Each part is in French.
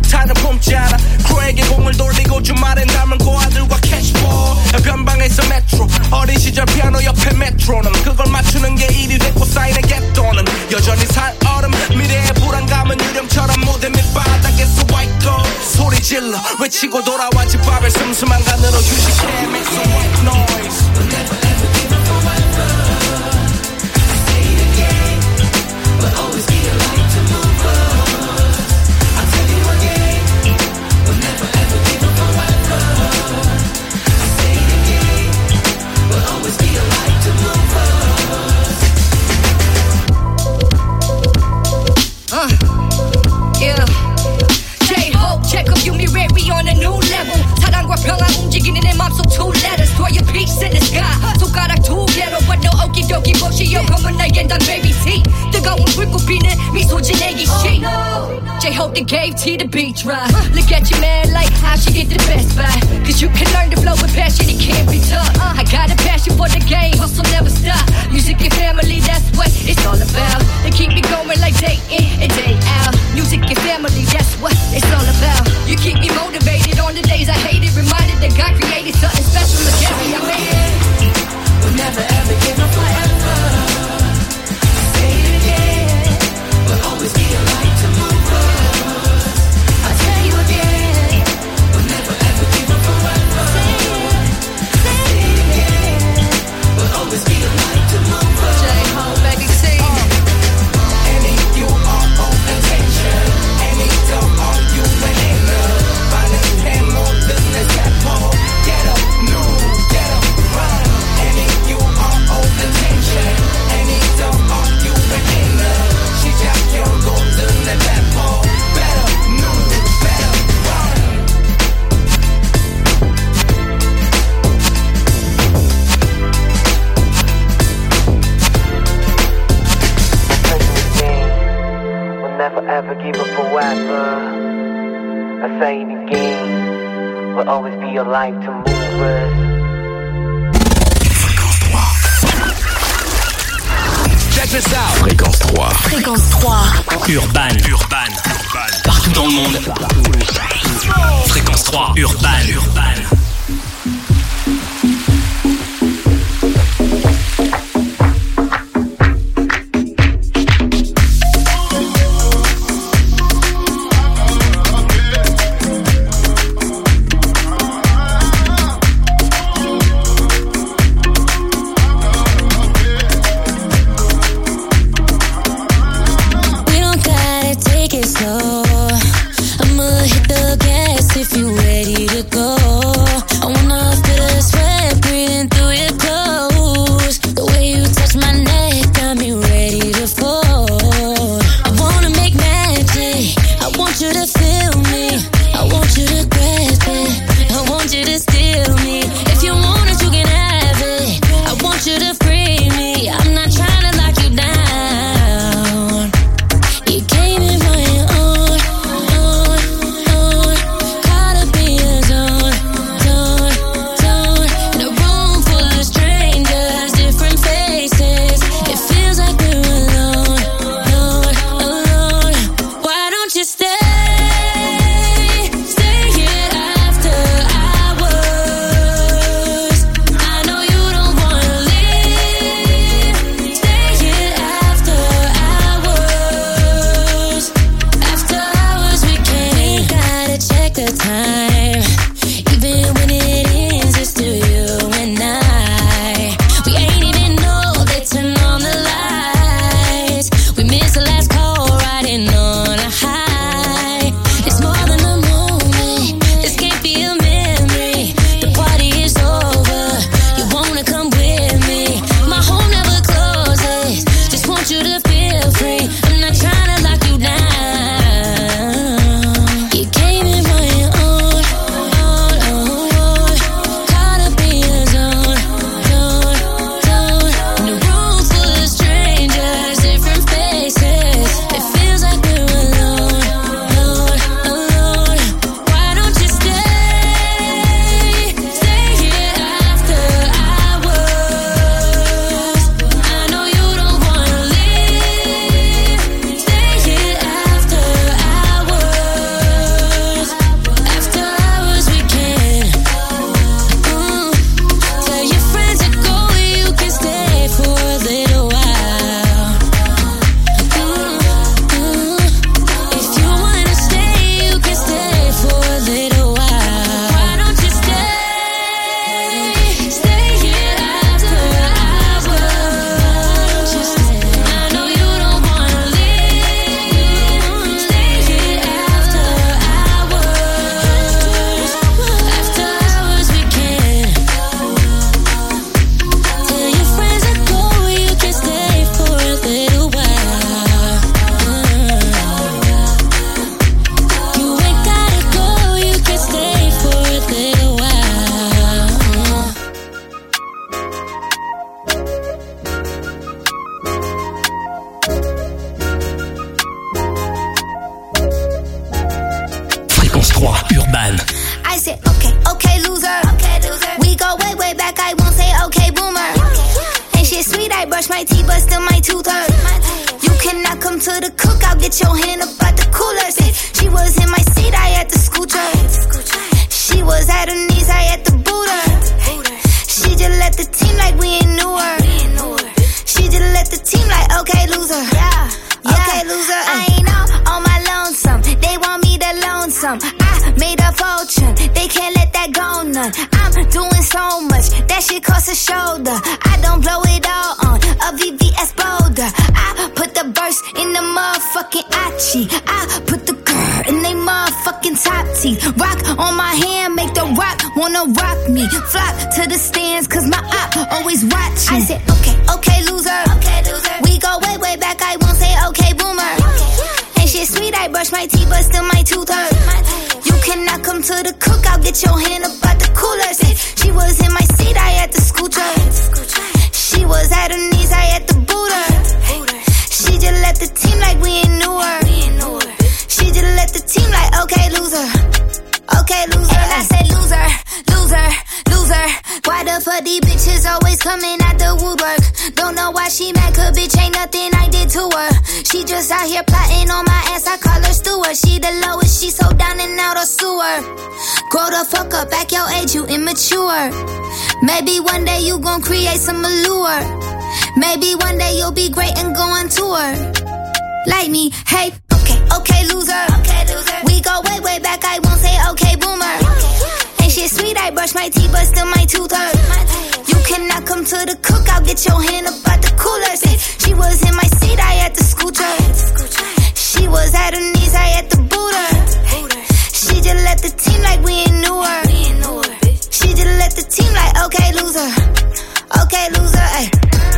폭탄을 뿜잖아. 크루에게 공을 돌리고 주말엔 닮은 고아들과 캐시볼. 변방에서 메트로 어린 시절 피아노 옆에 메트로놈. 그걸 맞추는 게 일이 됐고 사인의 갯돈은 여전히 살얼음. 미래의 불안감은 유령처럼 무대 밑바닥에서 white 소리 질러 외치고 돌아와 집밥을 슴슴한 간으로 휴식해. Make some white noise. We'll never ever give up forever. I say it again. We'll always be a light to move us. I'll tell you again. We'll never ever give up forever. I say it again. We'll always be a light to move us. Yeah. J-Hope, check up you me ready on a new level. 사랑과 평화 움직이는 내 맘속 two letters. Throw your peace in the sky. 손가락 두 개로 but no okidoki 보시오. 검은 날엔 단 baby T. 뜨거운 불꽃비는 미소 지내기 시. J-Hope they gave T the beat right. Look at your man like how she get the best buy. Cause you can learn to flow with passion, it can't be taught. I got a passion for the game, hustle never stop. Music and family, that's what it's all about. They keep me going like day in and day out. Music and family, that's what it's all about. You keep me motivated on the days I hate it. Reminded that God created something special to carry. I made it. We'll never ever give up forever. Say it again. We'll always be a light to move us. I tell you again. We'll never ever give up forever. Say it again. We'll always be a light to move us. J-Hope, baby, sing. Any you are on attention. Any don't are you winning love. 반응해 모든 내 세포. Get up, no, get up, run. Any you are on attention. Any don't are you winning love. 시작해 모든 내 세포. Better, no, better, run. We'll never ever give up forever. I say it again. We'll always be your light to move us. Check this out. Fréquence 3. Fréquence 3. Urban. Partout dans le monde. Fréquence 3. Urban. Urban. I said, okay, loser. We go way back, I won't say okay, boomer. Ain't shit sweet, I brush my teeth, but still my tooth hurt. You cannot come to the cookout, get your hand up out the cooler. Say, she was in my seat, I had to scoot her. She was at her knees, I had to boot her. She just let the team like we ain't knew her. She just let the team like, okay, loser. Okay, loser. I ain't on my lonesome. They want me to loan some. I made a fortune. They can't let that go none. I'm doing so much. That shit costs a shoulder. I don't blow it all on a VVS Boulder. I put the burst in the motherfucking Achi. I put the girl in they motherfucking top teeth. Rock on my hand, make the rock wanna rock me. Flock to the stands, cause my op always watching. I said, okay, loser. We go way back, I won't say okay, boomer. Ain't shit sweet, I brush my teeth, but still my tooth hurt. You cannot come to the cookout, get your hand up out the cooler. Say, she was in my seat, I had to scoot her. She was at her knees, I had to boot her. She just let the team like we ain't knew her. She just let the team like, okay, loser. Okay, loser. And I said, loser. Why the fuck these bitches always coming out the woodwork? Don't know why she mad, cause bitch ain't nothing I did to her. She just out here plotting on my ass, I call her steward. She the lowest, she so down and out of sewer. Grow the fuck up, back your age, you immature. Maybe one day you gon' create some allure. Maybe one day you'll be great and go on tour. Like me, hey, okay, loser. We go way back, I won't say okay, boomer. Ain't shit sweet, I brush my teeth, but still my tooth hurt. You cannot come to the cookout, get your hand up out the cooler. Say, she was in my seat, I had to scoot her. She was at her knees, I had to boot her. She just let the team like we ain't knew her. She just let the team like, okay, loser. Okay, loser, ay.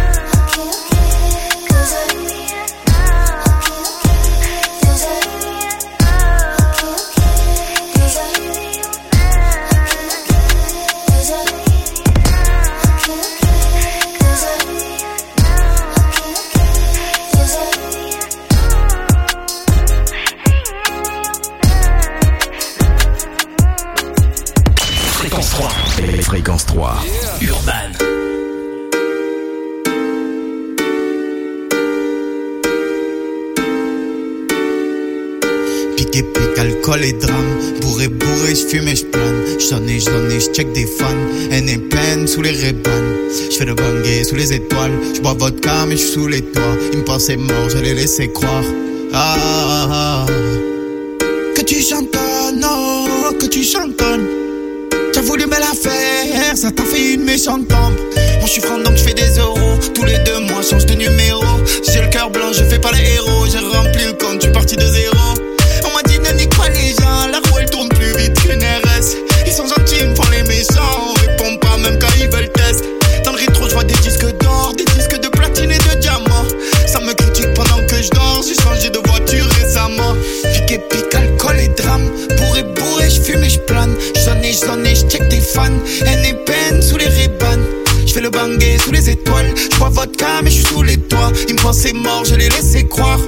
Fréquence 3. Urban. Pique, alcool et drame. Bourré, j'fume et j'plane. J'donne et j'check des fans. Haine et peine sous les Ray-Ban. J'fais le bangé sous les étoiles. J'bois vodka mais j'suis sous les toits. Ils me pensaient mort, je les laissais croire. Que tu chantonnes, oh, que tu chantonnes. T'as voulu belle affaire, ça t'a fait une méchante tombe. Moi j'suis franc donc j'fais des euros. Tous les 2 mois change de numéro. J'ai le cœur blanc, je fais pas les héros. J'ai rempli le compte, j'suis parti de zéro. On m'a dit ne nique pas les gens, la roue elle tourne plus vite qu'une RS. Ils sont gentils, ils me font les méchants. On répond pas même quand ils veulent test. Dans le rétro j'vois des disques d'or, des disques de platine et de diamant. Ça me critique pendant que je dors, j'ai changé de voiture récemment. Pique, alcool et drame. Bourré, j'fume et j'plane. J'zonne et j'check des fans. Haine et peine sous les Ray-Ban. J'fais le bangé sous les étoiles. J'bois vodka mais j'suis sous les toits. Ils me pensaient mort, je les laissais croire.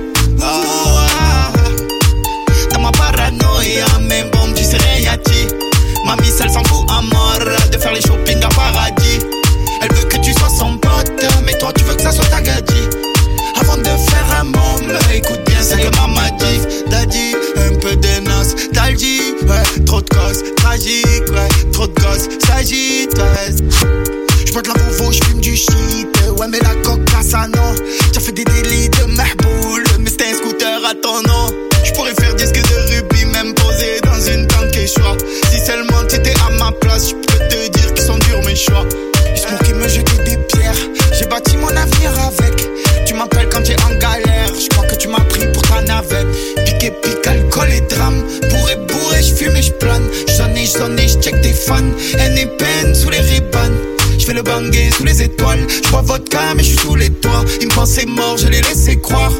Dans ma paranoïa, même bon tu sais rien dit. Mamie elle s'en fout à mort de faire les shopping à paradis. Elle veut que tu sois son pote, mais toi tu veux que ça soit ta gadji. Avant de faire un môme, écoute bien ce que maman dit. Daddy, un peu de nostalgie, ouais, trop de causes tragiques, ouais, trop de gosses s'agitent, ouais. J'bois de la Vovo, j'fume du shit, ouais mais la coca ça non. T'as fait des délits de mahboul, mais c'était un scooter à ton nom. J'pourrais faire disque de rubis, même posé dans une tente Quechua. Si seulement t'étais à ma place, j'peux te dire qu'ils sont durs mes choix. Juste pour qu'ils me jettent des pierres, j'ai bâti mon avenir avec. Tu m'appelles quand t'es en galère, j'crois que tu m'as pris pour ta navette. Pique, alcool et drame. Bourré, j'fume et j'plane. J'zonne et j'check des fans. Haine et peine sous les Ray-Ban. J'fais le bangé sous les étoiles. J'bois vodka mais j'suis sous les toits. Ils me pensaient mort, je les laissais croire.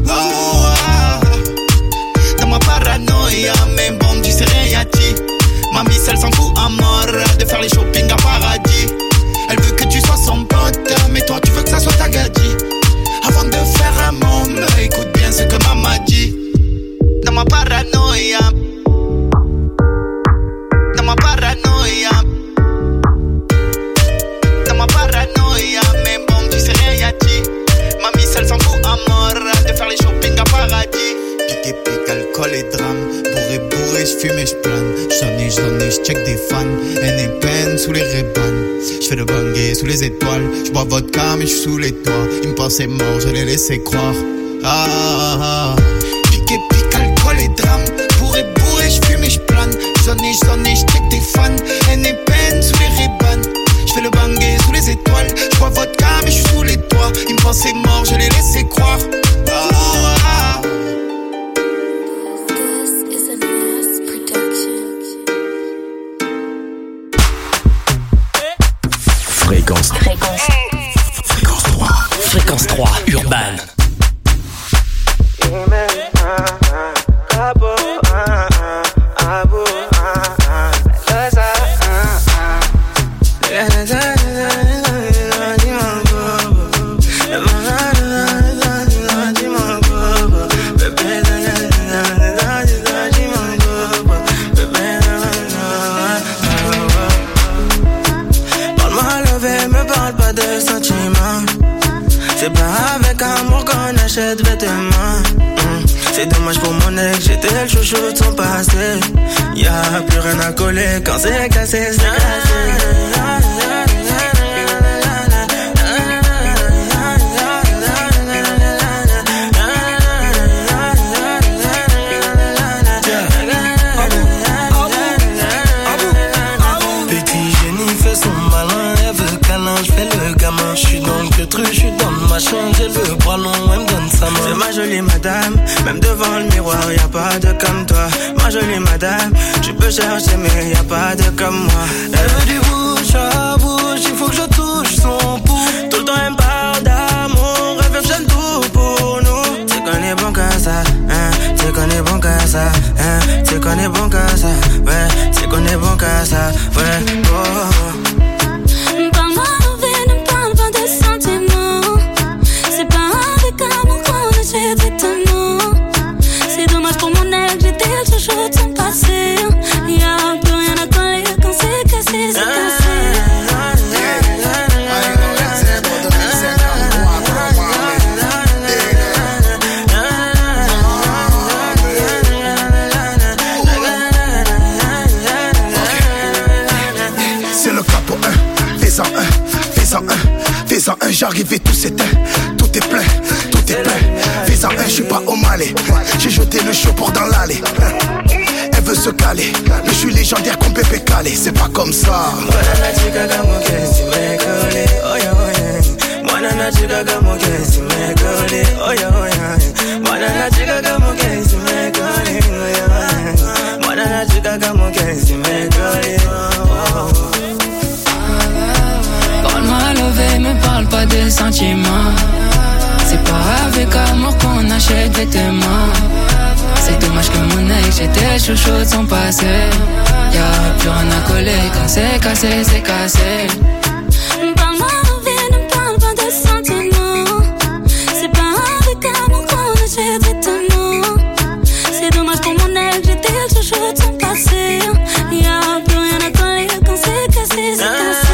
Dans ma paranoïa, même bon tu sais rien dit. Mamie elle s'en fout à mort de faire les shopping à paradis. Elle veut que tu sois son pote, mais toi tu veux que ça soit ta gadji. Avant de faire un môme, écoute bien ce que maman dit. Dans ma paranoïa. à mort, de faire les shopping à paradis. Pique, alcool et drame. Bourré, j'fume et j'plane. J'sonne et j'check des fans. Haine et peine sous les Ray-Ban. J'fais le bangé sous les étoiles. J'bois vodka mais j'suis sous les toits. Ils me pensaient mort, je les laissais croire. Pique, alcool et drame. Bourré, j'fume et j'plane. J'sonne et j'check des fans. Haine et peine sous les Ray-Ban. J'fais le bangé sous les étoiles. J'bois vodka mais j'suis sous les toits. Ils me pensaient mort, je les laissais croire. Fréquence 3. Fréquence 3, Urban. C'est pas avec amour qu'on achète vêtements. C'est dommage pour mon ex, j'étais le chouchou de son passé. Y'a plus rien à coller quand c'est cassé, c'est cassé. J'suis dans ma chambre, j'ai le bras long, elle me donne sa main. C'est ma jolie madame, même devant le miroir, y'a pas de comme toi. Ma jolie madame, tu peux chercher mais y'a pas de comme moi. Elle veut du bouche à bouche, il faut que je touche son pouls. Tout le temps elle me parle d'amour, elle veut j'aime tout pour nous. C'est qu'on est bon qu'à ça, hein, c'est qu'on est bon qu'à ça, hein, c'est qu'on est bon qu'à ça, ouais, c'est qu'on est bon qu'à ça, ouais, oh. C'est dommage pour mon ex, j'étais le chouchou de son passé. Y'a plus rien à coller quand c'est cassé, c'est cassé. C'est le cap pour un, fais-en un, j'arrive et tout s'éteint. Tout est plein, fais-en un, j'suis pas au Malais. J'ai jeté le show pour dans l'allée. Elle veut se caler, mais j'suis légendaire comme Pépé Calé. C'est pas comme ça. Parle-moi levé, me parle pas de sentiments. C'est pas avec amour qu'on achète vêtements. C'est dommage que mon ex, j'étais chouchou de son passé. Y'a plus rien à coller quand c'est cassé, c'est cassé. Parle-moi levé, ne parle pas de sentiments. C'est pas avec amour qu'on achète vêtements. C'est dommage pour mon ex, j'étais chouchou de son passé. Y'a plus rien à coller quand c'est cassé, c'est cassé.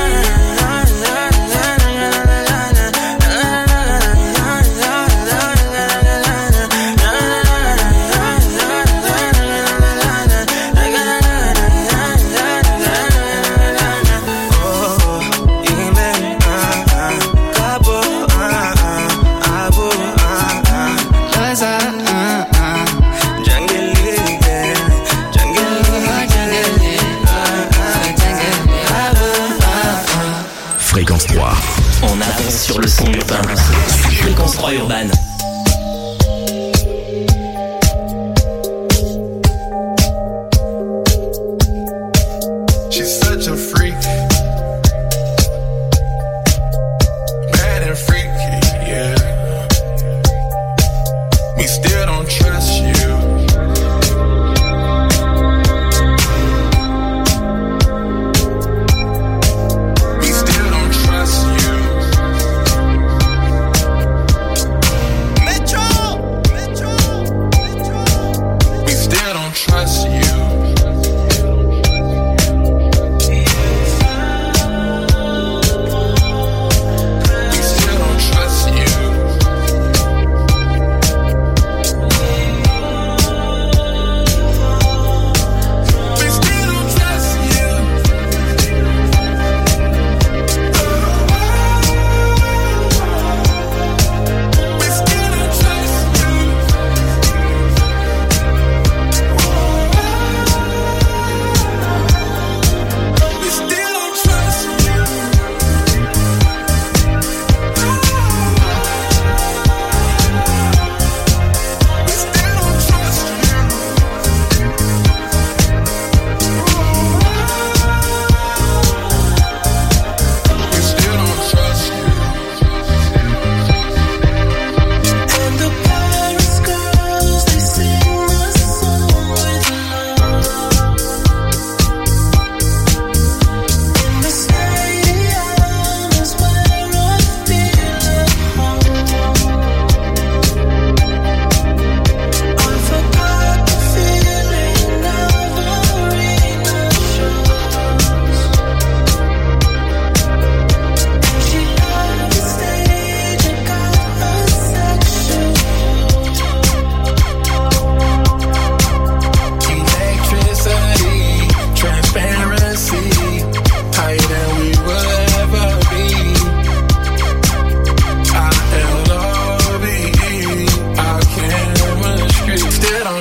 Fréquence 3. On avance sur le son urbain. Fréquence 3 Urban. She's such a freak. Bad and freaky, yeah. We still don't trust you.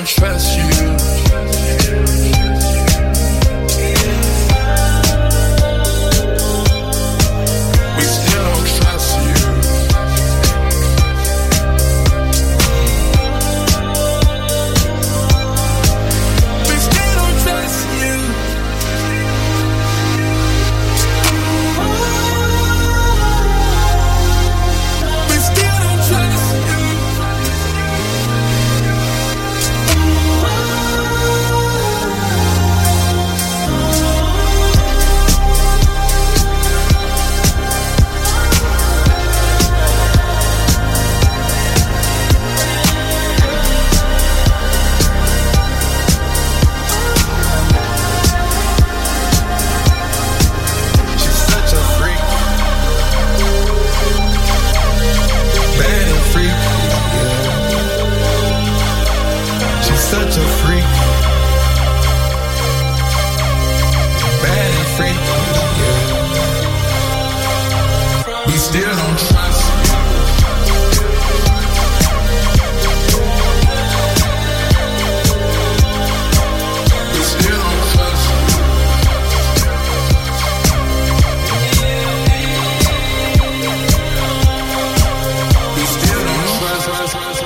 don't trust you. We still don't trust you. We still don't trust you. We still don't trust you. She's such a freak. Bad and freaky, yeah. She's such a freak. Bad and freaky, yeah. We still don't trust you. We still don't trust you. We still don't trust you.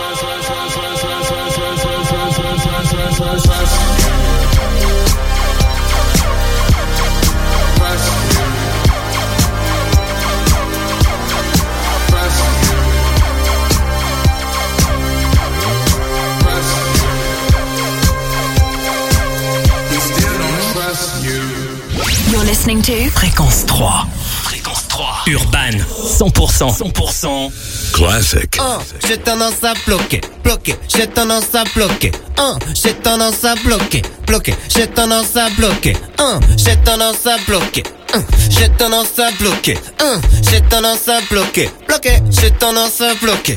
You're listening to Fréquence 3. Fréquence 3. Urban. 100%. Classic. J'ai tendance à bloquer, j'ai tendance à bloquer. J'ai tendance à bloquer, j'ai tendance à bloquer. J'ai tendance à bloquer. J'ai tendance à bloquer. J'ai tendance à bloquer, j'ai tendance à bloquer.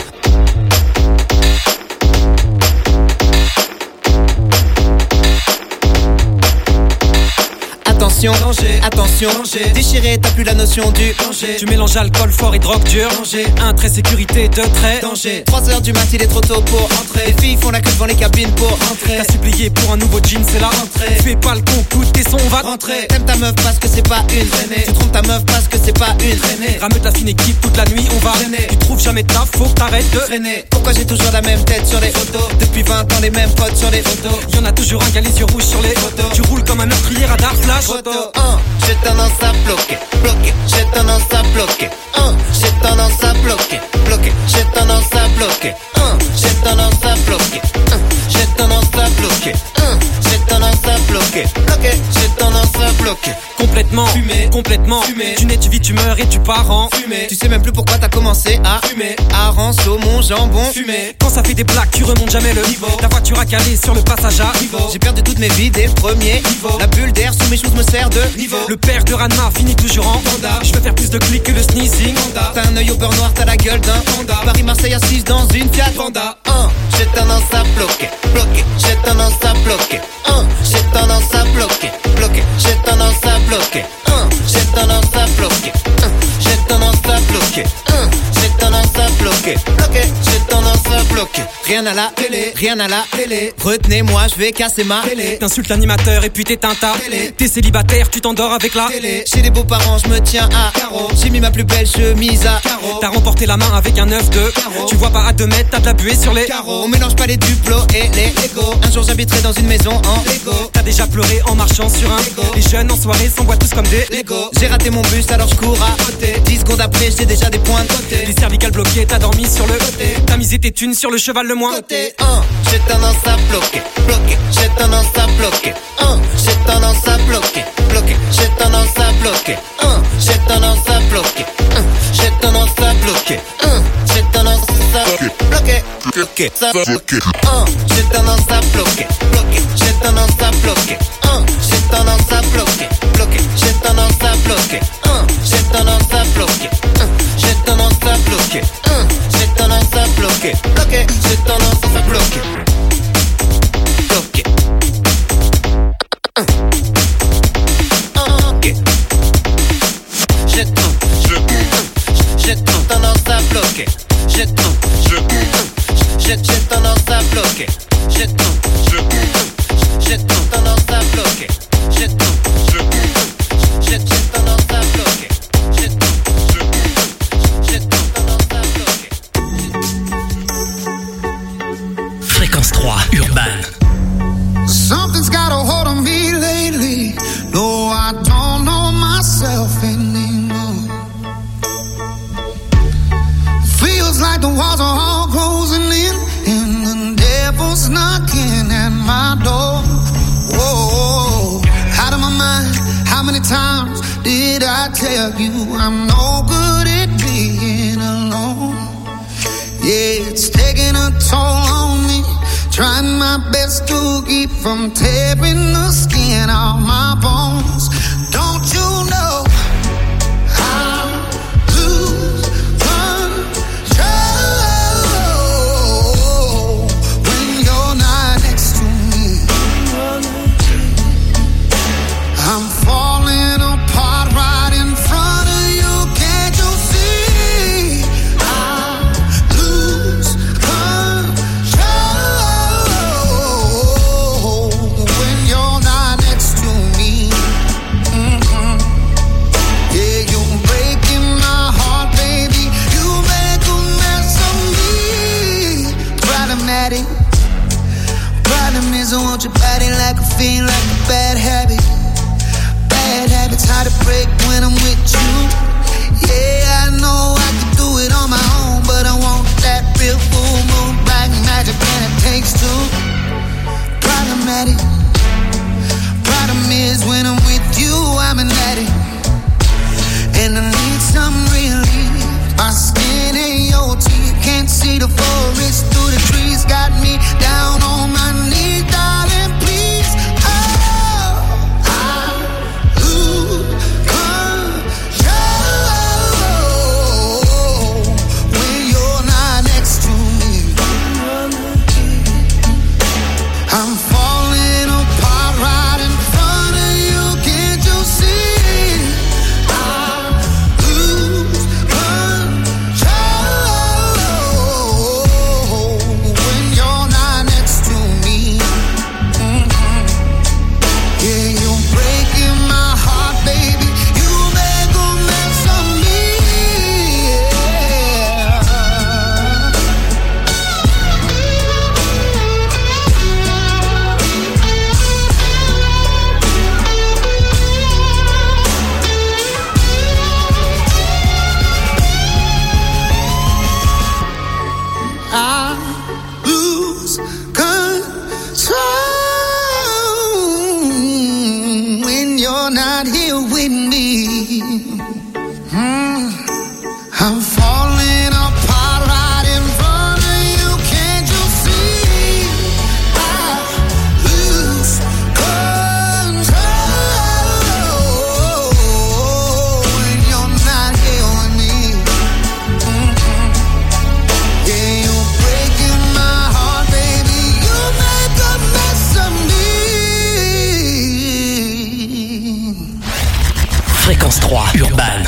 Attention, danger, attention, danger. Déchiré, t'as plus la notion du danger. Tu mélanges alcool fort et drogue dure. Danger. Un trait sécurité, deux traits. Danger. 3h du mat, il est trop tôt pour entrer. Les filles font la queue devant les cabines pour entrer. T'as supplié pour un nouveau jean, c'est la rentrée. Fais pas le con, coûte tes sons, on va rentrer. T'aimes ta meuf parce que c'est pas une traînée. Tu trompes ta meuf parce que c'est pas une traînée. Ramène ta fine équipe toute la nuit, on va traîner. Tu trouves jamais de taf, faut que t'arrêtes de traîner. Pourquoi j'ai toujours la même tête sur les photos? Depuis 20 ans, les mêmes potes sur les photos. Y'en a toujours un qui a les yeux rouges sur les photos. Tu roules comme un meurtrier radar flash. J'ai tendance à bloquer, j'ai tendance à bloquer. J'ai tendance à bloquer, j'ai tendance à bloquer. J'ai tendance à bloquer, j'ai tendance à bloquer. J'ai tendance à bloquer, j'ai tendance à bloquer. Complètement, fumé, complètement, fumé. Tu nais, tu vis, tu meurs et tu pars en fumé. Tu sais même plus pourquoi t'as commencé à fumer. Hareng, saumon, jambon, fumé. Quand ça fait des plaques, tu remontes jamais le niveau. Ta voiture a calé sur le passage à niveau. J'ai perdu toutes mes vies dès le premier niveau. La bulle d'air sous mes choses me sert de niveau. Le père de Ranma finit toujours en Honda. Je veux faire plus de clics que le sneezing. T'as un œil au beurre noir, t'as la gueule d'un Honda. Paris-Marseille assise dans une Fiat Panda. J'ai tendance à bloquer, j'ai tendance à bloquer. J'ai tendance à bloquer, j'ai tendance à bloquer. J'ai tendance à bloquer, j'ai tendance à bloquer. J'ai tendance à bloquer, j'ai tendance à bloquer. Rien à la télé, rien à la télé. Retenez-moi, je vais casser ma télé. T'insultes l'animateur et puis t'éteins ta télé. T'es célibataire, tu t'endors avec la télé. Chez les beaux-parents, je me tiens à carreau. J'ai mis ma plus belle chemise à carreau. T'as remporté la main avec un œuf de carreau. Tu vois pas à 2 mètres, t'as de la buée sur les carreaux. On mélange pas les duplos et les Lego. Un jour j'habiterai dans une maison en Lego. T'as déjà pleuré en marchant sur un Lego. Les jeunes en soirée s'envoient tous comme des Lego. J'ai raté mon bus alors je cours à côté. 10 secondes après j'ai déjà des points de côté. Les cervicales bloquées, t'as dormi sur le côté. T'as misé tes thunes sur le cheval le moins côté. J'ai tendance à bloquer, j'ai tendance à bloquer. J'ai tendance à bloquer, j'ai tendance à bloquer. J'ai tendance à bloquer, j'ai tendance à bloquer. J'ai tendance à bloquer, ça bloquer. J'ai tendance à bloquer, j'ai tendance à bloquer. J'ai tendance à bloquer, j'ai tendance à bloquer. J'ai tendance à bloquer, j'ai tendance à bloquer. J'ai tendance à bloquer, j'ai tendance à bloquer. Bloquer. J'ai tendance à bloquer. J'ai tendance tendance à bloquer. J'ai tendance à bloquer. J'ai tendance à bloquer. J'ai tendance à bloquer. Fréquence 3 Urban. Something's got a hold on me lately. No, I don't know myself anymore. Feels like the walls are all closing in, and the devil's knocking at my door. Whoa, out of my mind. How many times did I tell you I'm no good at being alone? Yeah, it's taking a toll on me. Trying my best to keep from tearing the skin off my bones. Don't you know I lose control when you're not next to me? I'm falling apart right in front of you. Can't you see? I lose control when you're not next to me. Yeah, you're breaking my heart, baby. You make a mess of me. Problematic. Problem is I want your body like a fiend, like a bad habit. Bad habits hard to break when I'm with you. Yeah, I know I can do it on my own, but I want that real full moon, black magic, and it takes two. Problematic. Problem is when I'm with you, I'm an addict, and I need some relief. My skin ain't your teeth, can't see the forest through the trees. Got me down on my knees, darling, please. Oh, I lose control when you're not next to me. I'm falling apart right in front of you. Can't you see? I lose control when you're not next to me. Yeah, you're breaking my heart, baby. You make a mess of me. I lose control when you're not here with me. I'm falling apart right in front of you. Can't you see? I lose control when you're not here with me. Yeah, you're breaking my heart, baby. You make a mess of me. Fréquence 3 Urban.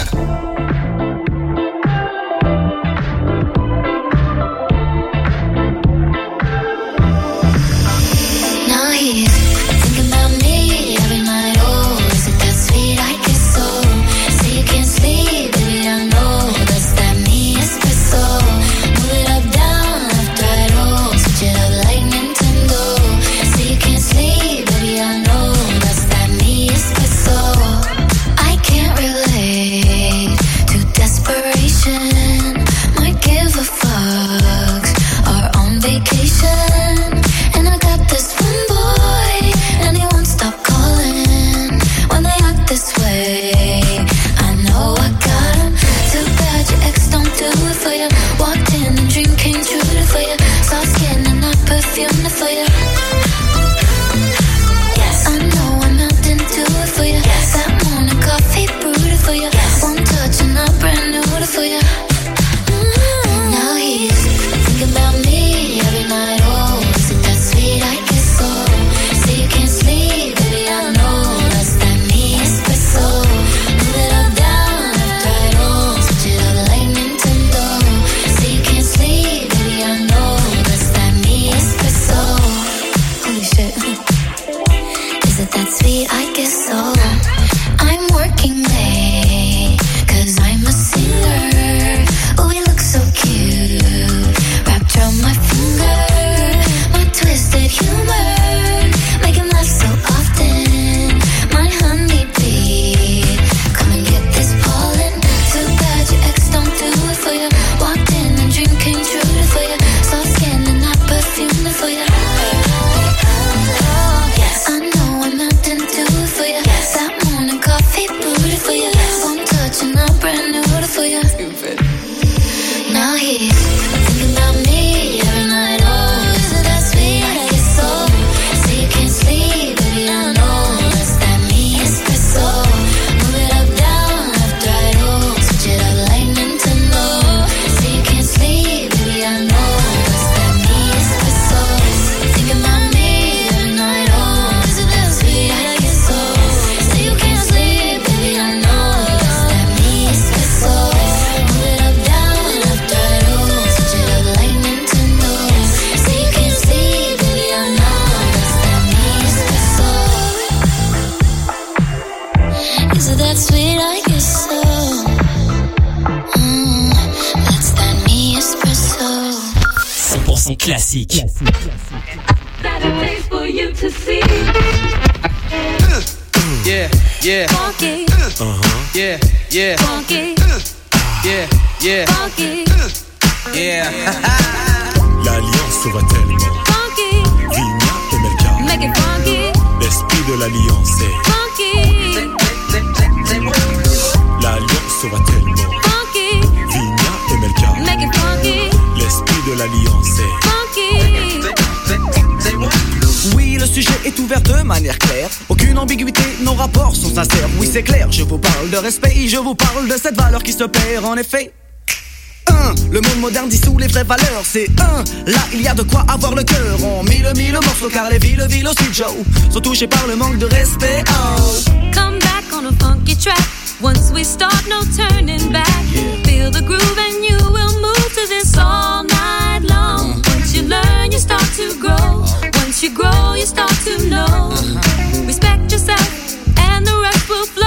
Now he's thinking about me every night. Oh, is it that sweet? I guess so. Say you can't sleep, baby. I know that's that me espresso. Move it up, down, left, right. Oh, switch it up like Nintendo. Say you can't sleep, baby. I know that's that me espresso. I can't relate to desperation. Might give a fuck. Are on vacation, and I got this one boy, and he won't stop calling when they act this way. I know I got him. Too bad your ex don't do it for you. Walked in and dream came true for you. Soft skin and not perfume for you. Yes, I know I'm not into it for you. That morning coffee brewed for you. One touch and I'm brand new for you. Now he's thinking about me every night. Oh, is it that sweet? I guess so. Say you can't sleep, baby. I know that's that me espresso. Move it up, down, left, right. Oh, switch it up like Nintendo. Say you can't sleep, baby. I know that's that me espresso. for you. Yes, I know I'm nothing to do for you. That morning coffee booty for you. One touch and I'm brand new for you. Now he's thinking about me every night. Oh, is it that sweet? I get so. So you can't sleep, baby, I know. That's that me espresso. Move it up, down, left, right, oh. Switch it up like Nintendo. So you can't sleep, baby, I know. That's that me espresso. Thinking about me every night. Oh, is it that sweet? I get so. So you can't sleep, baby, I know. That's that me espresso. Move it up, down, left, right, oh. Switch it up like Nintendo. So you can't sleep, baby, I know. That's that me espresso. Is it that sweet? I guess so. That's that me espresso. 100% classique. Saturdays for you to see. Yeah, yeah. Funky. Yeah, yeah. Funky. Yeah, yeah. Funky. Yeah. L'alliance va tellement. Funky. Vigna et Melka. Make it funky. L'esprit de l'alliance est. Funky. L'alliance va tellement. Funky. Vigna et Melka. Make it funky. L'esprit de l'alliance est. Funky. Oui, le sujet est ouvert de manière claire. Aucune ambiguïté, nos rapports sont sincères. Oui, c'est clair, je vous parle de respect. Je vous parle de cette valeur qui se perd en effet. Le monde moderne dissout les vraies valeurs. C'est là il y a de quoi avoir le cœur. On mille morceaux car les villes aussi Joe sont touchés par le manque de respect. Oh. Come back on a funky track. Once we start, no turning back. Feel the groove and you will move to this all night long. Once you learn, you start to grow. Once you grow, you start to know. Respect yourself and the rest will flow.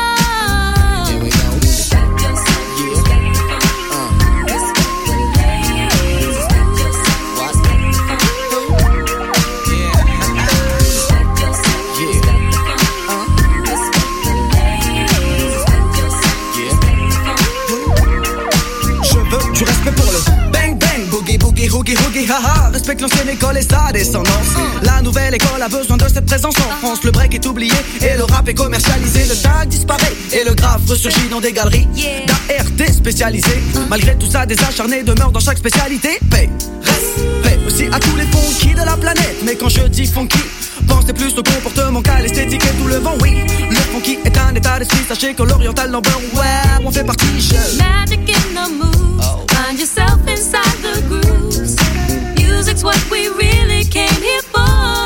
Du respect pour le bang bang, boogie boogie, hoogie hoogie, haha. Respecte l'ancienne école et sa descendance. La nouvelle école a besoin de cette présence en France. Le break est oublié et le rap est commercialisé. Le tag disparaît et le graphe ressurgit dans des galeries d'ART spécialisées. Malgré tout ça, des acharnés demeurent dans chaque spécialité. Paix, respect aussi à tous les funky de la planète. Mais quand je dis funky, pensez plus au comportement qu'à l'esthétique et tout le vent, oui. Le funky est un état d'esprit, sachez que l'oriental number one, on fait partie. Magic in the moves, find yourself inside the grooves. Music's what we really came here for.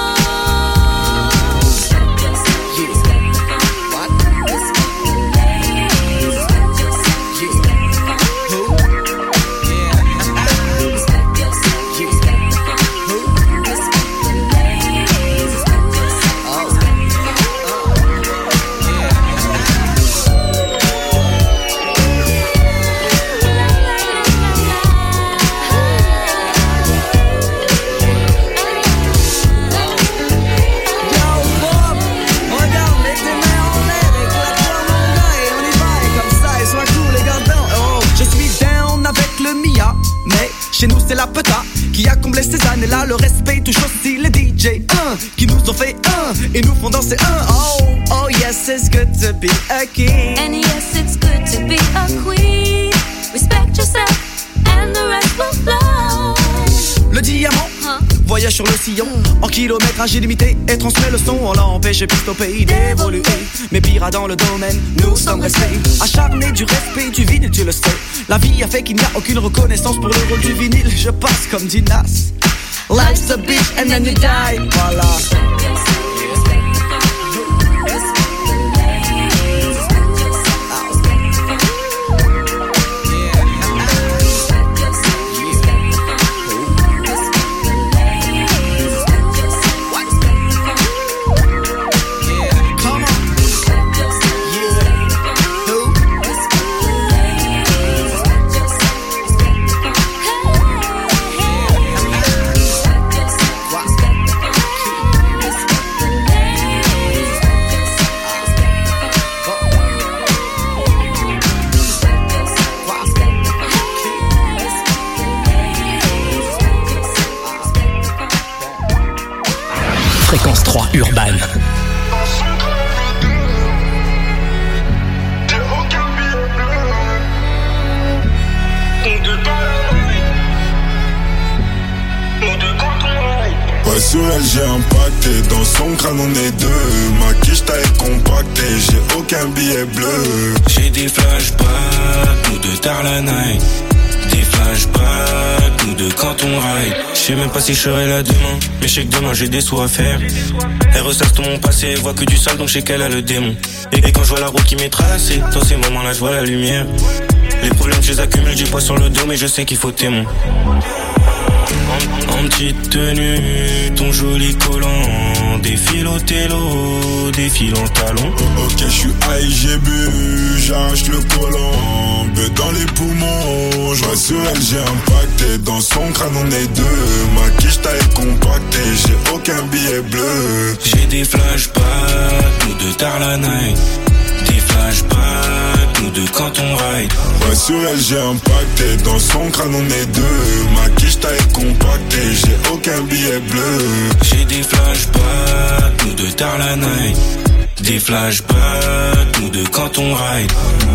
Chez nous c'est la peta qui a comblé ces années-là. Le respect touche aussi les DJ qui nous ont fait et nous font danser Oh yes, it's good to be a king. And yes, it's good to be a queen. Respect yourself and the rest will flow. Le diamant voyage sur le sillon en kilométrage illimité et transmet le son. On l'a empêché piste au pays d'évoluer. Mais pire dans le domaine, nous sommes restés acharnés du respect du vinyle, tu le sais. La vie a fait qu'il n'y a aucune reconnaissance pour le rôle du vinyle. Je passe comme dit Nas. Life's a bitch and then you die. Voilà. Fréquence 3 Urban. Ouais, sur elle j'ai impacté, dans son crâne on est deux. Ma quiche taille compactée, j'ai aucun billet bleu. J'ai des flashbacks, nous deux tard la night. Des flashbacks, nous deux quand on ride. J'sais même pas si je serai là demain, mais j'sais que demain j'ai des sous à faire. Elle ressasse tout mon passé, elle voit que du sale donc j'sais qu'elle a le démon. Et quand je vois la route qui m'est tracée, dans ces moments-là je vois la lumière. Les problèmes je les accumule, j'ai poids sur le dos mais je sais qu'il faut témoin. En petite tenue, ton joli collant, défile au télo, défile en talon. Ok, je suis high, j'ai bu, j'arrache le collant, beu dans les poumons. Je vois sur elle, j'ai impacté, dans son crâne on est deux. Ma quiche taille compactée, j'ai aucun billet bleu. J'ai des flashbacks, nous deux tard la night. Des flashbacks, nous deux quand on ride. Ouais, sur elle j'ai impacté, dans son crâne on est deux. Ma quiche taille compactée, j'ai aucun billet bleu. J'ai des flashbacks, nous deux tard la night. Des flashbacks, nous deux quand on ride.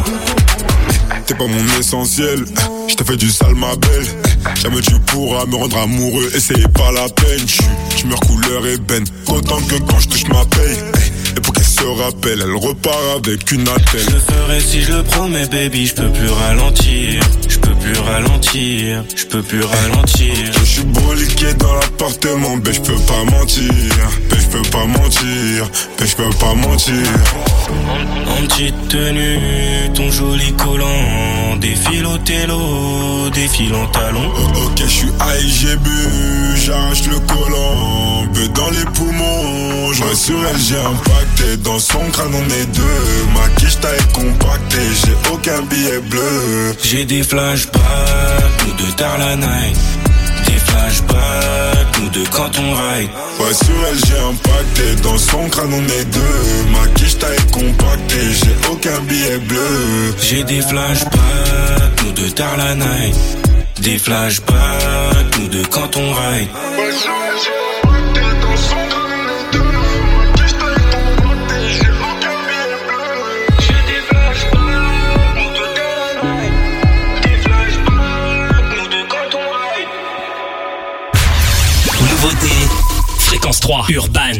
T'es pas mon essentiel, je t'ai fait du sale ma belle. Jamais tu pourras me rendre amoureux, et c'est pas la peine. Je meurs couleur ébène, autant que quand je touche ma paye. Et pour qu'elle se rappelle, elle repart avec une attelle. Je le ferai si je le promets baby, je peux plus ralentir. Je peux plus ralentir, je peux plus ralentir. Je suis broliqué dans l'appartement, ben je peux pas mentir. Ben je peux pas mentir, ben je peux pas mentir. En petite tenue, ton joli collant, défile au télo, défile en talon. Ok, je suis high, j'ai bu, j'arrache le collant, beu dans les poumons. Je vois sur elle, j'ai impacté, dans son crâne on est deux. Ma quiche taille compactée, j'ai aucun billet bleu. J'ai des flashbacks, nous deux tard la night. Des flashbacks, nous deux quand on ride. Ouais, sur elle j'ai impacté, dans son crâne on est deux. Ma quiche taille compactée, j'ai aucun billet bleu. J'ai des flashbacks, nous deux tard la night. Des flashbacks, nous deux quand on ride. Ouais, sur elle j'ai impacté, dans son crâne on est deux. Ma quiche taille compactée, j'ai aucun billet bleu. J'ai des flashbacks, nous deux tard la night. Des flashbacks, nous deux quand on ride. Nouveauté, Fréquence 3 Urban.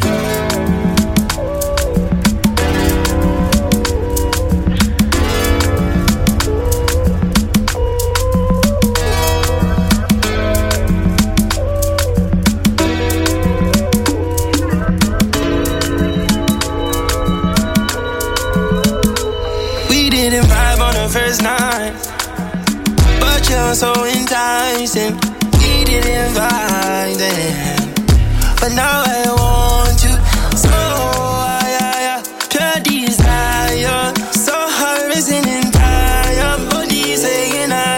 First night, but you're so enticing. We didn't vibe then, but now I want you. So pure desire, so hard risen entire body saying I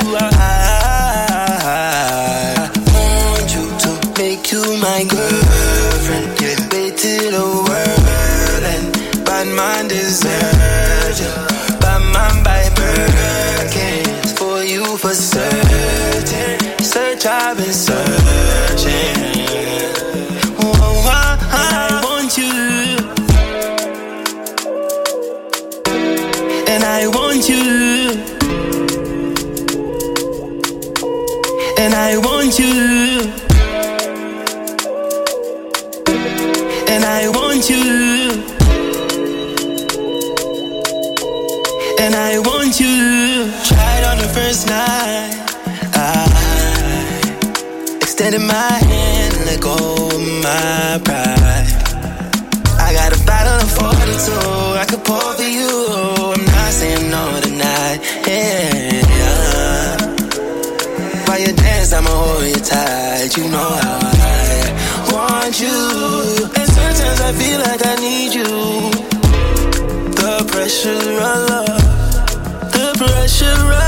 want you to make you my girlfriend. Give way to the world and bad man deserves you. For certain, search I've been searching. Oh, I want you, and I want you, and I want you, and I want you, and I want you. Tried on the first night, I extended my hand and let go of my pride. I got a bottle of 42, I could pour for you. I'm not saying no tonight, yeah. While you dance, I'ma hold you tight. You know how I want you, and sometimes I feel like I need you. The pressure of love, the pressure of love.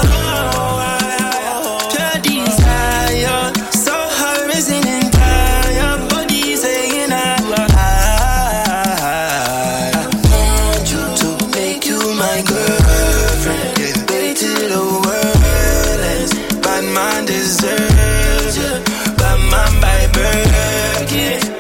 Pure desire, so hard risen entire body saying I want you to make you my girlfriend. Give way to the world and bad man deserves you. Bad man by birth, yeah.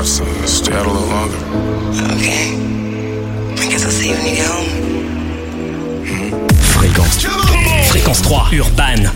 So stay out a little longer. Okay. I guess I'll see you when you get home. Fréquence 3, Urban.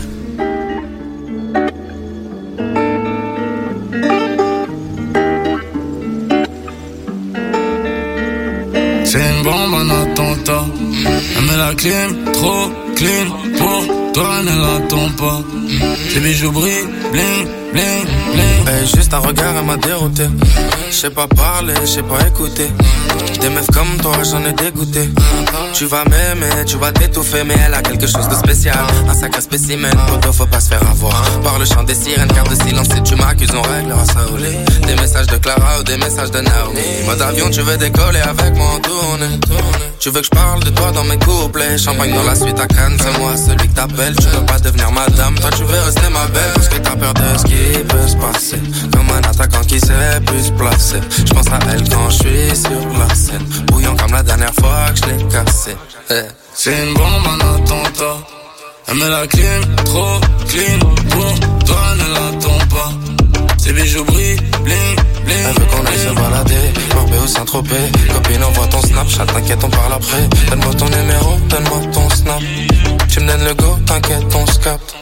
C'est une bombe, un attentat. Elle met la clim, trop clean. Pour toi, ne l'attends pas. Tes bijoux brillent, bling, bling, bling. Hey, juste un regard, elle m'a dérouté. J'sais pas parler, j'sais pas écouter. Des meufs comme toi, j'en ai dégoûté. Tu vas m'aimer, tu vas t'étouffer, mais elle a quelque chose de spécial. Un sacré spécimen, poto, faut pas se faire avoir. Par le chant des sirènes, garde de silence, si tu m'accuses, on réglera ça au lit. Des messages de Clara ou des messages de Naomi. Mode avion, tu veux décoller avec moi en tournée. Tu veux que je parle de toi dans mes couplets. Champagne dans la suite à Cannes, c'est moi celui que t'appelles. Tu veux pas devenir madame, toi tu veux rester ma belle. Parce que t'as peur de ce qui peut se passer. Comme un attaquant qui sait plus se placer. J'pense à elle quand je suis sur la scène. Bouillant comme la dernière fois que je l'ai cassé. C'est une bombe, un attentat. Elle met la clim, trop clean. Pour toi, ne l'attends pas. Ses bijoux brillent, bling, bling. Elle veut qu'on aille se balader, Marbé ou Saint-Tropez. Copine, envoie ton Snapchat, t'inquiète, on parle après. Donne-moi ton numéro, donne-moi ton snap. Tu me donnes le go, t'inquiète, on se capte.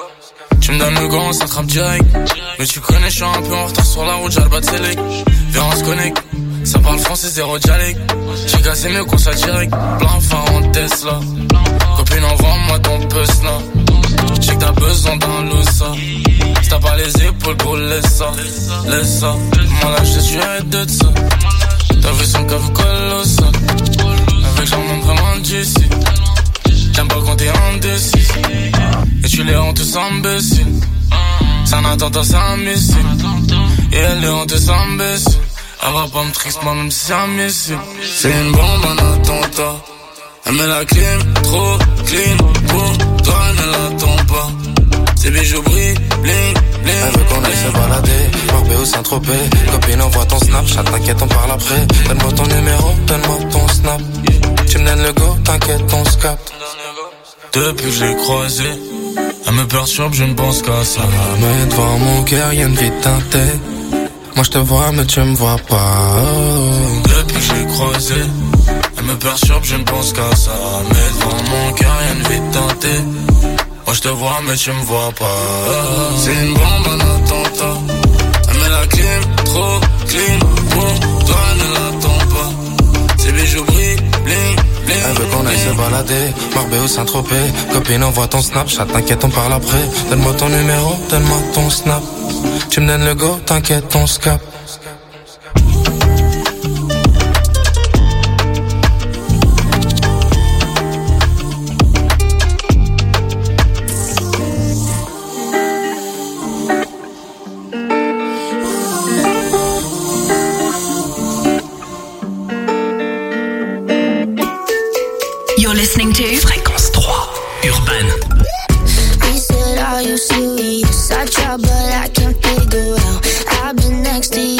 Tu me donnes le go, on s'attrape direct. Mais tu connais, je suis un peu en retard sur la route, j'ai le bas de select. Viens, on se connecte. Ça parle français, zéro dialecte. J'ai cassé mieux qu'on soit direct. Plein phare en Tesla. Copine, envoie-moi ton puce là. J'sais que t'as besoin d'un loussa. Si t'as pas les épaules pour laisse ça. Laisse ça. Moi là, je suis arrête de ça. T'as vu son cave colossal. Avec j'en monte vraiment d'ici. J'aime pas quand t'es indécis. Et tu les rends tous imbéciles. C'est un attentat, c'est un missile. Et elle les rend tous imbéciles. Elle va pas me triste, moi même si c'est un missile. C'est une bombe, un attentat. Elle met la clim, trop clean. Pour toi, ne l'attends pas. Ses bijoux brillent, bling, bling. Elle veut qu'on aille se balader, Marbé ou Saint-Tropez. Copine, envoie ton Snapchat, t'inquiète, on parle après. Donne-moi ton numéro, donne-moi ton snap. Tu me donnes le go, t'inquiète, on se capte. Depuis que je l'ai croisée, elle me perturbe, je ne pense qu'à ça. Mais devant mon cœur, y'a une vie teintée. Moi je te vois, mais tu me vois pas. Depuis que je l'ai croisée, elle me perturbe, je ne pense qu'à ça. Mais devant mon cœur, y'a une vie teintée. Moi je te vois, mais tu me vois pas. C'est une bombe, un attentat. Elle met la clim, trop clean. Pour toi, ne l'attends pas. Ses bijoux brillent, bling, bling. Elle veut qu'on aille se balader, Marbé ou Saint-Tropez. Copine, envoie ton Snapchat, t'inquiète, on parle après. Donne-moi ton numéro, donne-moi ton snap. Tu me donnes le go, t'inquiète, on se capte. You're listening to Fréquence 3, Urban. He said, are you serious? I try, but I can't figure out. I've been next to you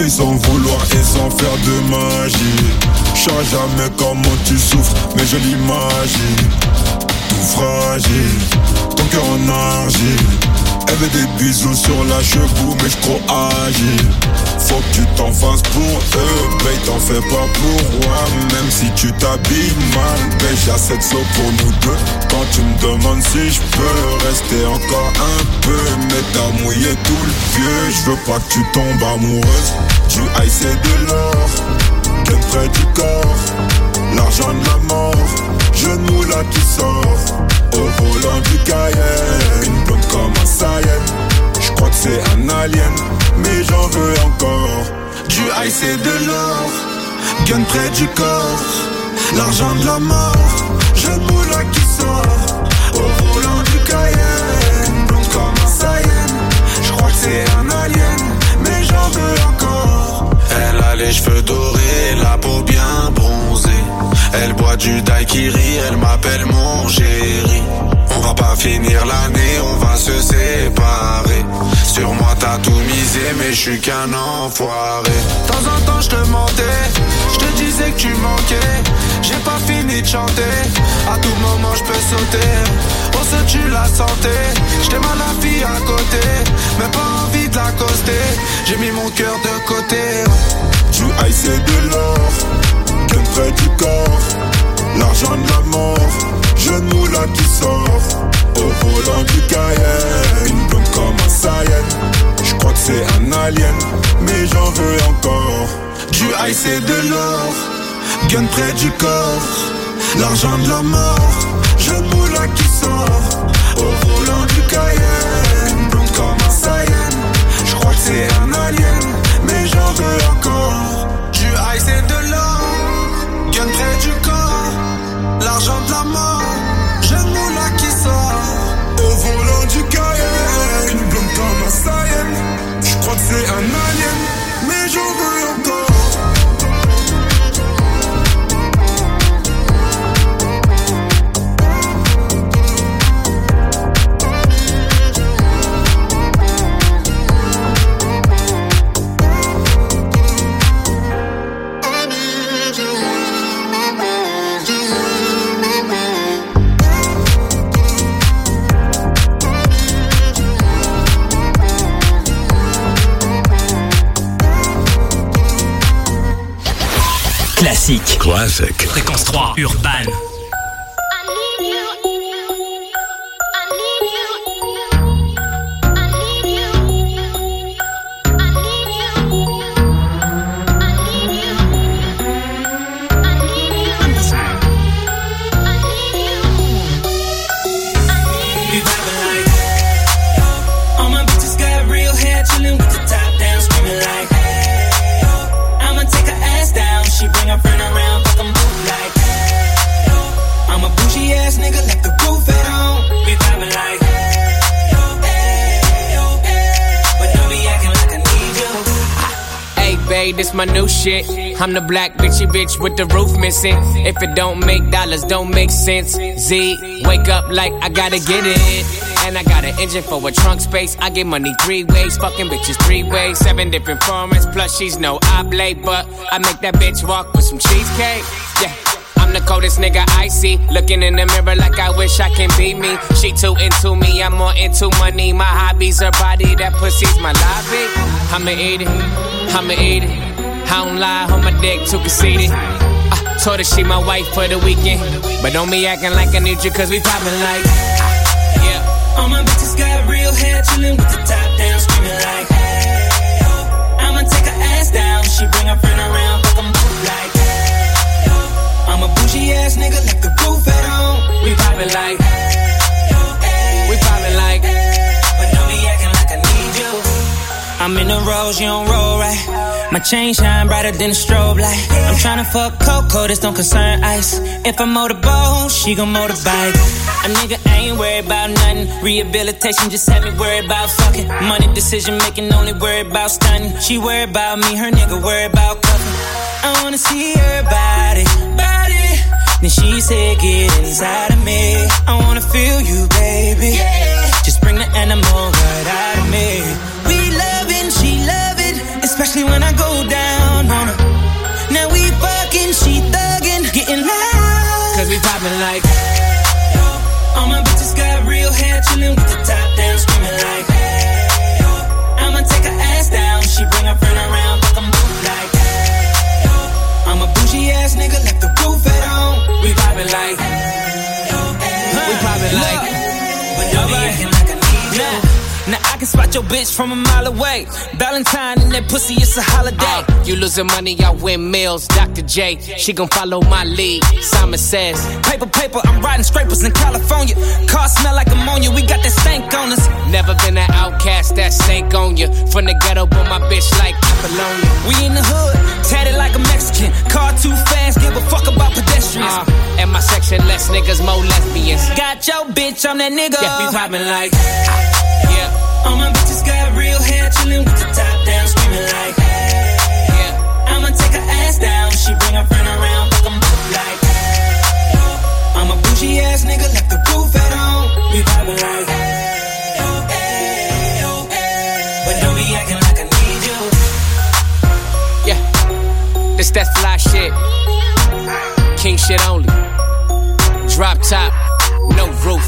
Veuille sans vouloir et sans faire de magie. Je sais jamais comment tu souffres, mais je l'imagine. Tout fragile, ton cœur en argile. Elle veut des bisous sur la cheveux, mais j'suis trop agile. Faut que tu t'en fasses pour eux, babe, t'en fais pas pour moi. Même si tu t'habilles mal, babe, j'ai assez de sauts pour nous deux. Quand tu me demandes si j'peux rester encore un peu, mais t'as mouillé tout le vieux. J'veux pas que tu tombes amoureuse. Du high c'est de l'or, qu'un près du corps. L'argent de la mort, genou là qui sort. Au volant du Cayenne, une blonde comme un Saiyan. J'crois que c'est un alien, mais j'en veux encore. Du high c'est de l'or, gun près du corps. L'argent de la mort, genou là qui sort. Au volant du Cayenne, une blonde comme un Saiyan. J'crois que c'est un alien, mais j'en veux encore. Elle a les cheveux dorés, la peau bien bronzée. Elle boit du daiquiri, elle m'appelle mon chéri. On va pas finir l'année, on va se séparer. Sur moi t'as tout misé, mais je suis qu'un enfoiré. De temps en temps je te mentais, je te disais que tu manquais. J'ai pas fini de chanter, à tout moment je peux sauter. On se tue la santé, j't'aime à la fille à côté, mais pas envie de l'accoster. J'ai mis mon cœur de côté. Du high c'est de l'or, qu'un près du corps. L'argent de la mort, genou là qui sort. Au volant du Cayenne, une blonde comme un Saiyan. J'crois que c'est un alien, mais j'en veux encore. Du high c'est de l'or, gun près du corps. L'argent de la mort, genou là qui sort. Au volant du Cayenne, une blonde comme un Saiyan. J'crois que c'est un alien, mais j'en veux encore. Du high c'est de l'or, gun près du corps. L'argent de la mort, genou là qui sort. Au volant du Cayenne, une blonde comme un Saiyan. J'crois que c'est un alien, mais j'en veux encore. Classique. Classic. Fréquence 3, Urban. This my new shit. I'm the black bitchy bitch with the roof missing. If it don't make dollars, don't make sense. Z, wake up like I gotta get it. And I got an engine for a trunk space. I get money 3 ways, fucking bitches 3 ways. 7 different formats, plus she's no oblate. But I make that bitch walk with some cheesecake. Yeah. I'm the coldest nigga I see. Looking in the mirror like I wish I can be me. She too into me, I'm more into money. My hobbies, her body, that pussy's my lobby. I'ma eat it, I'ma eat it. I don't lie, on my dick, too conceited. Told her she my wife for the weekend. But don't be acting like I need you, cause we poppin' like yeah. All my bitches got real hair, chillin' with the top down, screaming like hey, oh. I'ma take her ass down, she bring her friend around, fuck 'em both like hey, oh. I'm a bougie ass nigga, left the roof at home. We poppin' like hey, oh. We poppin' like but don't be acting like I need you. I'm in the rose, you don't roll right. My chain shine brighter than a strobe light. I'm tryna fuck Coco, this don't concern ice. If I motorboat, she gon' motorbike. A nigga ain't worried about nothing. Rehabilitation just had me worried about fucking. Money decision making, only worried about stunning. She worried about me, her nigga worried about cuffing. I wanna see her body. Then she said, get inside of me. I wanna feel you, baby. Just bring the animal right out of me. We love it, she love it. Especially when I go poppin' like, all my bitches got real hair, chillin' with the top down, screamin' like, I'ma take her ass down. She bring her friend around, fuck 'em both like, I'm a bougie ass nigga, left the roof at home. We poppin' like, we poppin' like, but don't be acting like I need you. Now I can spot your bitch from a mile away. Valentine and that pussy, it's a holiday. You losing money, I win meals. Dr. J, she gon' follow my lead. Simon says, paper, I'm riding scrapers in California. Car smell like ammonia, we got that stank on us. Never been an outcast, that stank on you. From the ghetto, but my bitch like Apollonia. We in the hood, tatted like a Mexican. Car too fast, give a fuck about pedestrians. And my section, less niggas, more lesbians. Got your bitch, I'm that nigga. Yeah, we poppin' like, all my bitches got real hair, chillin' with the top down, screamin' like, I'ma take her ass down. She bring her friend around, fuck 'em both like, I'm a bougie ass nigga, left the roof at home. We poppin' like, but don't be acting like I need you. Yeah, this that fly shit. King shit only. Drop top, no roof.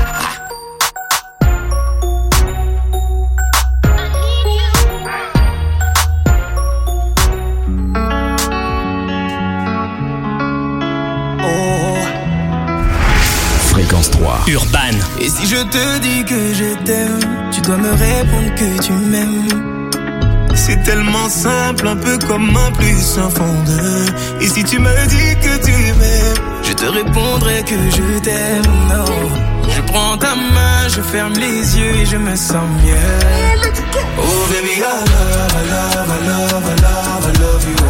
Fréquence 3 Urban. Et si je te dis que je t'aime, tu dois me répondre que tu m'aimes. C'est tellement simple, un peu comme un plus un fond de. Et si tu me dis que tu m'aimes, je te répondrai que je t'aime. Non. Je prends ta main, je ferme les yeux et je me sens mieux. Oh baby, I love, I love, I love, I love, I love you.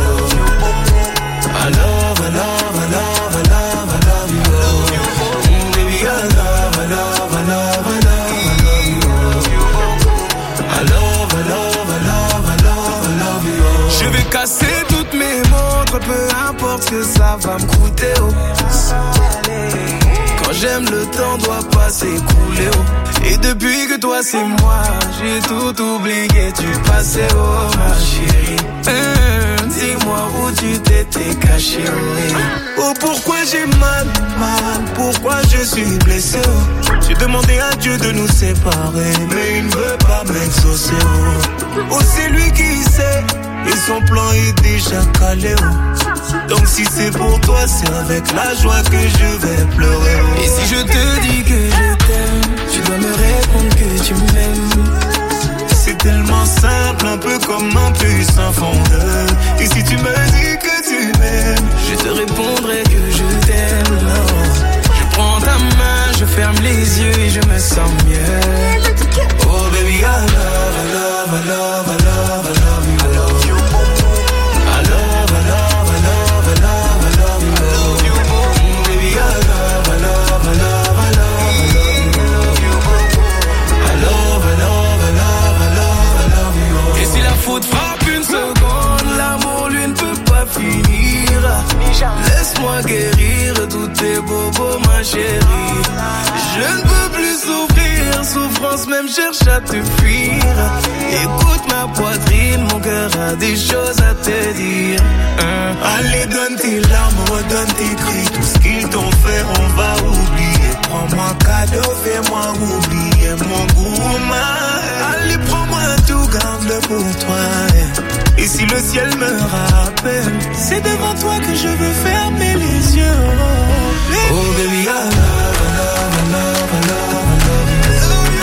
I love, I love, I love, I love, I love you. Baby, I love, I love, I love, I love, I love you. I love, I love, I love, I love, I love you. Je vais casser toutes mes montres, peu importe ce que ça va me coûter. Oh. Quand j'aime, le temps doit pas s'écouler. Oh. Et depuis que toi c'est moi, j'ai tout oublié du passé. Oh ma chérie, dis-moi où tu t'étais caché. Oh pourquoi j'ai mal, pourquoi je suis blessé. Oh. J'ai demandé à Dieu de nous séparer, mais il ne veut pas m'exaucer. Oh c'est lui qui sait, et son plan est déjà calé. Oh. Donc si c'est pour toi, c'est avec la joie que je vais pleurer. Oh. Et si je te dis que je t'aime, tu dois me répondre que tu m'aimes. C'est tellement simple, un peu comme un puissant fondeur. Et si tu me dis que tu m'aimes, je te répondrai que je t'aime. Non. Je prends ta main, je ferme les yeux et je me sens mieux. Oh baby, I love, I love, I love, I love, I love you. I love you. I love, I love, I love, I love, I love you. I love you. Baby, I love, I love, I love, I love, I love you. I love, I love, I love, I love, I love you. Et si la faute frappe une seconde, l'amour lui ne peut pas finir. Laisse-moi guérir tous tes bobos, ma chérie. Je ne peux plus souffrir, souffrance même cherche à te fuir. Écoute ma poitrine, mon cœur a des choses à te dire. Allez, donne tes larmes, redonne tes cris. Tout ce qu'ils t'ont fait, on va oublier. Prends-moi cadeau, fais-moi oublier mon gourmand. Allez, prends-moi tout, garde-le pour toi. Et si le ciel me rappelle, c'est devant toi que je veux fermer les yeux. Oh baby, I love, I love, I love, I love, I love you.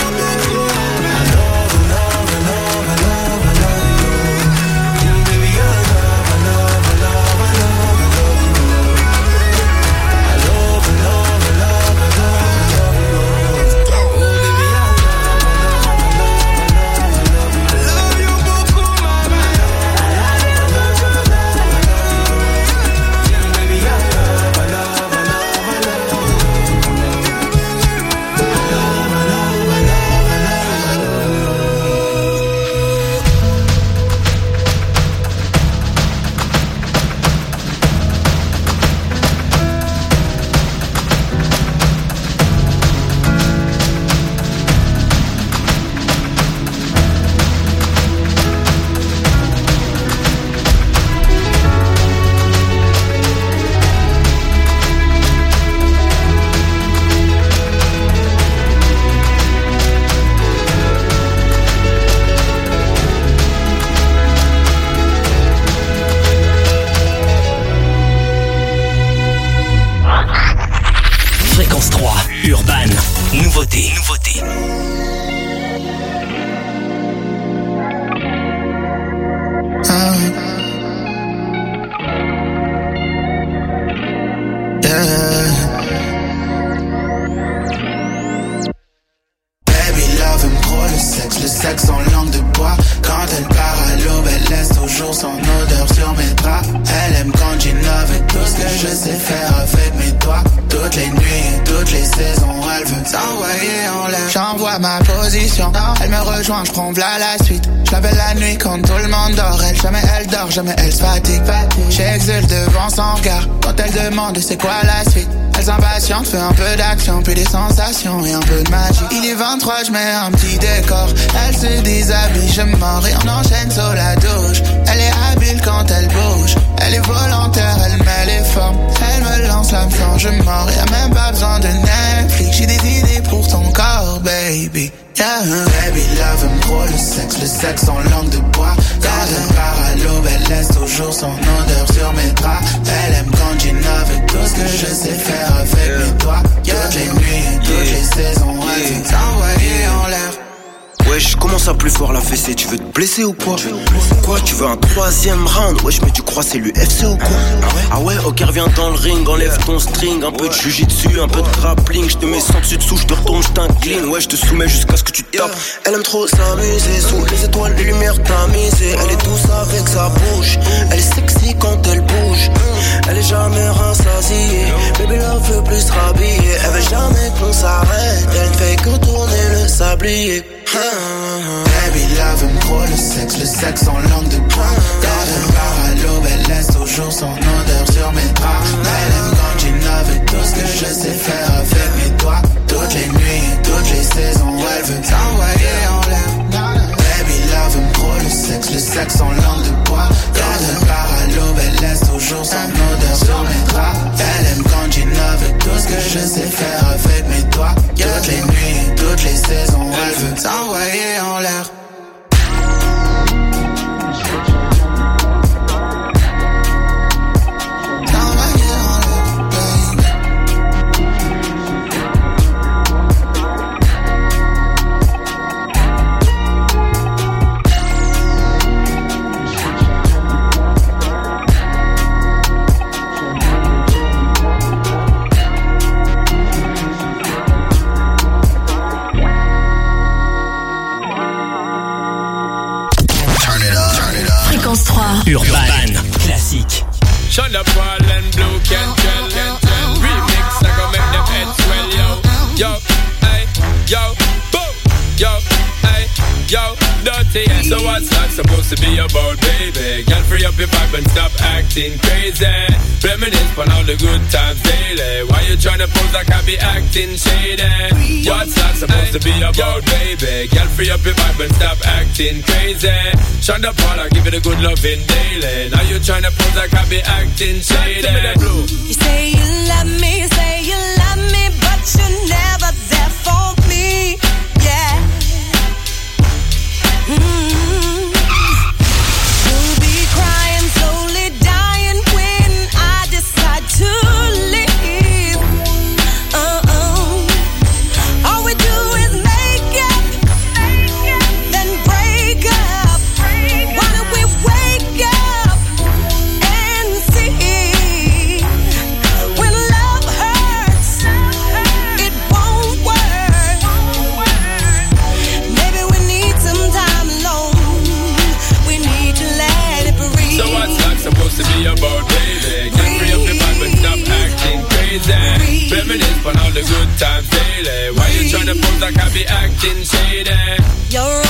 I love, I love, I love, I love, I love you. Baby, I love, I love, I love, I love, I love you. I love, I love, I love, I love, I love you. Oh baby, I love, I love, I love, I love, I love you. I love you beaucoup, mama. I love, I love, I love, I love, I love you. ma position. Elle me rejoint, je prends v'là la suite. Je l'appelle la nuit quand tout le monde dort. Elle, jamais elle dort, jamais elle se fatigue. J'exulte devant son regard. Quand elle demande c'est quoi la suite, elle s'impatiente, fait un peu d'action, puis des sensations et un peu de magie. Il est 23, je mets un petit décor. Elle se déshabille, je mords et on enchaîne sur la douche. Elle est habile quand elle bouge. Elle est volontaire, elle met les formes. Elle me lance la flamme, je mords. Y'a même pas besoin de Netflix. J'ai des idées pour ton corps, baby. Yeah. Baby love aime trop le sexe en langue de bois. Quand elle part à l'aube, elle laisse toujours son odeur sur mes draps. Elle aime quand j'innove tout ce que je sais faire avec mes doigts. Toutes les nuits et toutes les saisons, elle veut t'envoyer en l'air. Wesh, comment ça plus fort la fessée? Tu veux te blesser ou quoi? Quoi, tu veux un 3e round? Wesh, mais tu crois c'est l'UFC ou quoi? Ah ouais, ok, reviens dans le ring, enlève ton string. Un peu de jujitsu, un peu de grappling. Je te mets sans dessus dessous, je te retourne, je t'incline. Ouais, je te soumets jusqu'à ce que tu tapes. Elle aime trop s'amuser, sous les étoiles, les lumières tamisées. Elle est douce avec sa bouche, elle est sexy quand elle bouge. Elle est jamais rassasiée, baby love veut plus se rhabiller. Elle veut jamais qu'on s'arrête, elle ne fait que tourner le sablier. Baby love aime trop le sexe en langue de bois. Quand elle part à l'aube, elle laisse toujours son odeur sur mes draps. Elle aime quand j'innove tout ce que je sais faire avec mes doigts. Toutes les nuits et toutes les saisons, elle veut t'envoyer en l'air. Baby love aime trop le sexe en langue de bois. Quand elle part à l'aube, elle laisse toujours son odeur sur mes draps. Elle aime quand j'innove tout ce que je sais faire avec mes doigts. Toutes les nuits et toutes les saisons, elle veut t'envoyer en l'air. Urban Classique. Shut up, Paul and Blue Cantrell. Remix, I go make them head swell, yo. Yo, hey, yo, boom, yo, hey, yo, dirty. So what's that supposed to be about, baby? Girl, free up your vibe and stop acting crazy. Reminisce on all the good times daily. Why you tryna pose like I be acting shady? What's that supposed to be about, baby? Girl, free up your vibe and stop acting crazy. Shonda Paul, I give it a good loving daily. Now you tryna pose like I be acting shady. You say you love me, but you're never there for me. Yeah. You'll be crying, slowly dying when I decide to leave. All we do is make up, then break up. Why don't we wake up and see? When love hurts, it won't work. Maybe we need some time alone. We need to let it breathe. So what's that supposed to be about, baby? Get free up the vibe and stop acting crazy. Reminisce on all the good times daily. Why you tryna pose like I be acting shady? You're